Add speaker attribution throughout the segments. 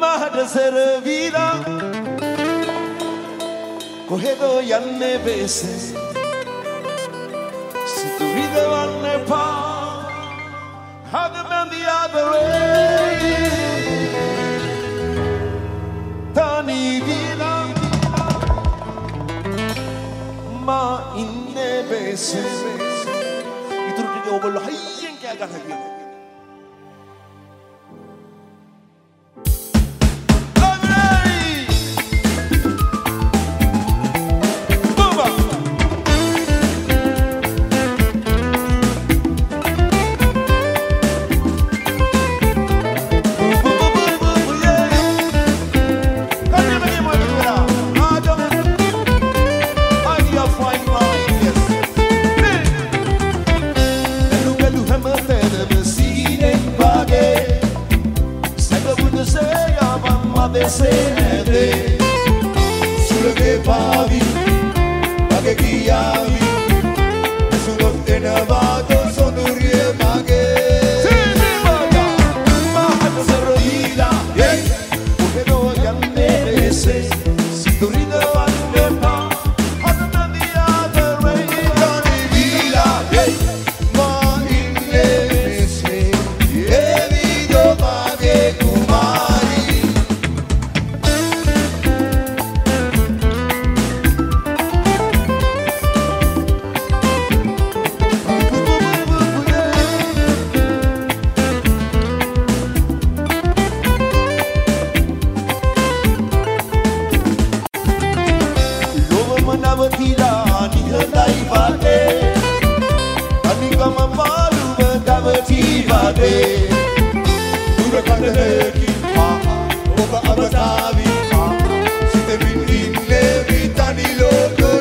Speaker 1: Mahada Seravida Cogedo Yanne Bese Si tu vida vanne pa Have the man the other way Tani vida Ma inne bese Itu dia obol hayyen kya gat hai
Speaker 2: Desede sulle che pavi ma che chiavi nessuno te ne vado sono riema che
Speaker 1: ma se rodila porque no ya me se si tu rida vanne pa hada na dia the rain
Speaker 2: Tani vila ma in se e vido ma che kumari
Speaker 1: Dura quando neki
Speaker 2: Oba abatavi Si te vin le vita di loco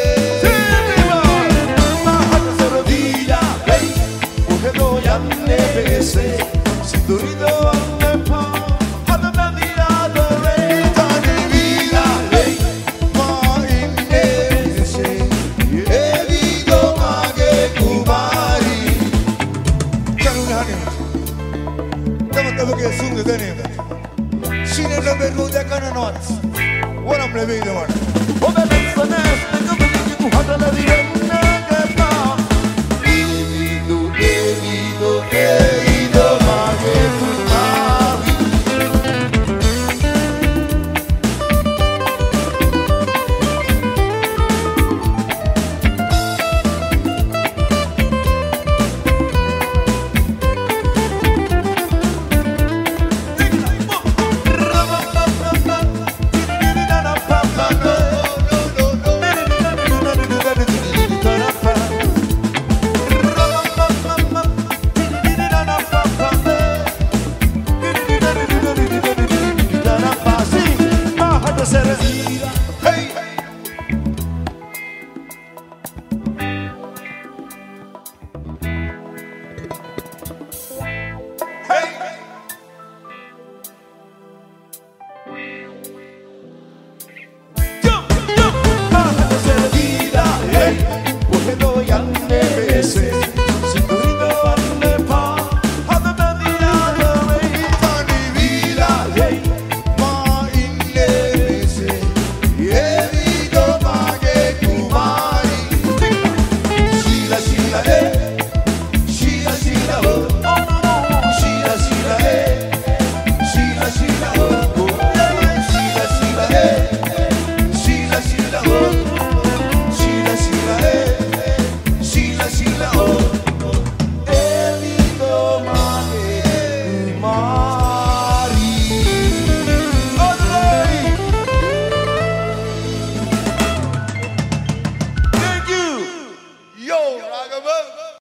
Speaker 1: Ma hata se rodilla Porque no ya ne bese Si tu rido vanne pa hada na dia the rain
Speaker 2: Tani vila ma in se e vido ma che kumari Che sunga dene Sine la berruda kana not What am le vedo man
Speaker 1: Ove